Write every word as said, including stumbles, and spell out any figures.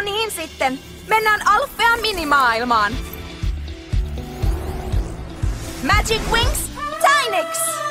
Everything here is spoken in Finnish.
niin sitten, mennään Alfea minimaailmaan. Magic Wings, Dynix!